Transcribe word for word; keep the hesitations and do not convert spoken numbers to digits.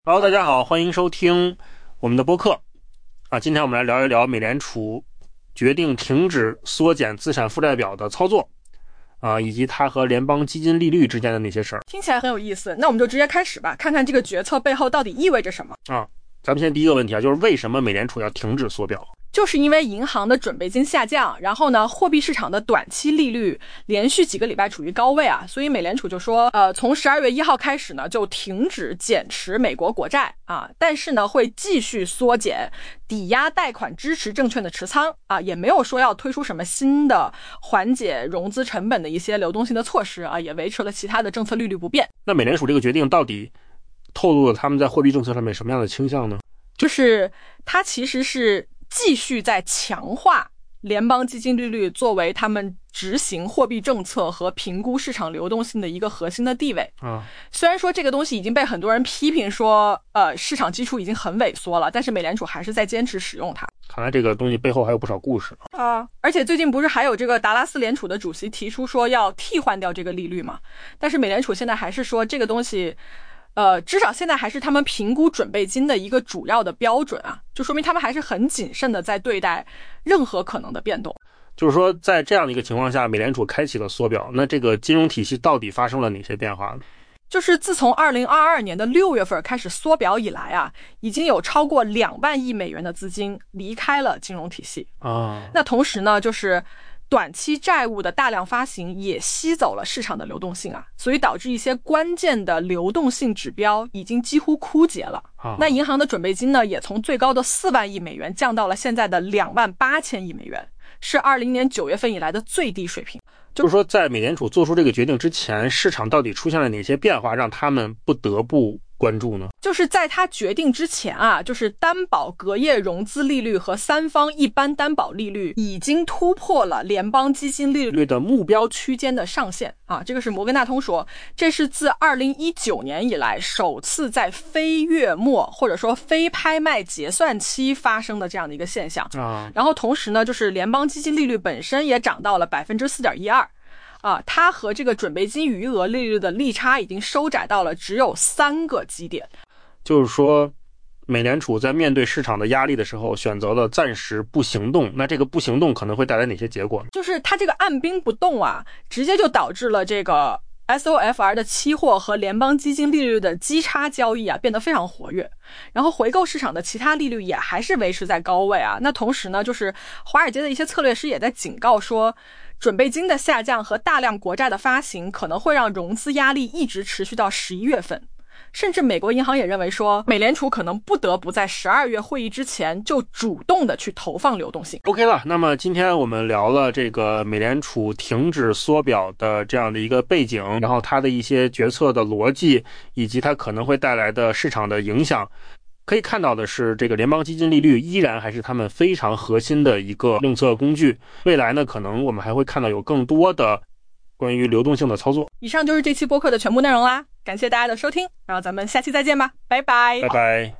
Hello， 大家好，欢迎收听我们的播客啊。今天我们来聊一聊美联储决定停止缩减资产负债表的操作啊，以及它和联邦基金利率之间的那些事儿。 听起来很有意思，那我们就直接开始吧，看看这个决策背后到底意味着什么啊。咱们先第一个问题啊，就是为什么美联储要停止缩表？ 就是因为银行的准备金下降，然后呢，货币市场的短期利率连续几个礼拜处于高位啊，所以美联储就说，呃，从十二月一号开始呢，就停止减持美国国债啊，但是呢，会继续缩减抵押贷款支持证券的持仓啊，也没有说要推出什么新的缓解融资成本的一些流动性的措施啊，也维持了其他的政策利率不变。 那美联储这个决定到底透露了他们在货币政策上面什么样的倾向呢？ 就是它其实是继续在强化联邦基金利率作为他们执行货币政策和评估市场流动性的一个核心的地位啊。 虽然说这个东西已经被很多人批评说，呃，市场基础已经很萎缩了，但是美联储还是在坚持使用它。 看来这个东西背后还有不少故事啊。而且最近不是还有这个达拉斯联储的主席提出说要替换掉这个利率嘛？但是美联储现在还是说这个东西。呃，至少现在还是他们评估准备金的一个主要的标准啊，就说明他们还是很谨慎的在对待任何可能的变动。 就是说，在这样的一个情况下，美联储开启了缩表，那这个金融体系到底发生了哪些变化呢？ 就是自从二零二二年的六月份开始缩表以来啊，已经有超过两万亿美元的资金离开了金融体系啊。 那同时呢，就是短期债务的大量发行也吸走了市场的流动性啊，所以导致一些关键的流动性指标已经几乎枯竭了。 啊、 那银行的准备金呢，也从最高的四万亿美元降到了现在的两万八千亿美元，是二零年九月份以来的最低水平。 就是说，在美联储做出这个决定之前，市场到底出现了哪些变化，让他们不得不关注呢？ 就是在他决定之前啊，就是担保隔夜融资利率和三方一般担保利率已经突破了联邦基金利率的目标区间的上限啊。这个是摩根大通说，这是自二零一九年以来首次在非月末或者说非拍卖结算期发生的这样的一个现象啊。 然后同时呢，就是联邦基金利率本身也涨到了 百分之四点一二。啊，它和这个准备金余额利率的利差已经收窄到了只有三个基点。 就是说，美联储在面对市场的压力的时候，选择了暂时不行动。那这个不行动可能会带来哪些结果呢？ 就是它这个按兵不动啊，直接就导致了这个 S O F R 的期货和联邦基金利率的基差交易啊变得非常活跃，然后回购市场的其他利率也还是维持在高位啊。那同时呢，就是华尔街的一些策略师也在警告说，准备金的下降和大量国债的发行可能会让融资压力一直持续到十一月份。甚至美国银行也认为说，美联储可能不得不在十二月会议之前就主动的去投放流动性。 OK 了，那么今天我们聊了这个美联储停止缩表的这样的一个背景，然后它的一些决策的逻辑，以及它可能会带来的市场的影响。可以看到的是，这个联邦基金利率依然还是他们非常核心的一个政策工具。未来呢，可能我们还会看到有更多的关于流动性的操作。 以上就是这期播客的全部内容啦，感谢大家的收听，然后咱们下期再见吧，拜拜， 拜拜。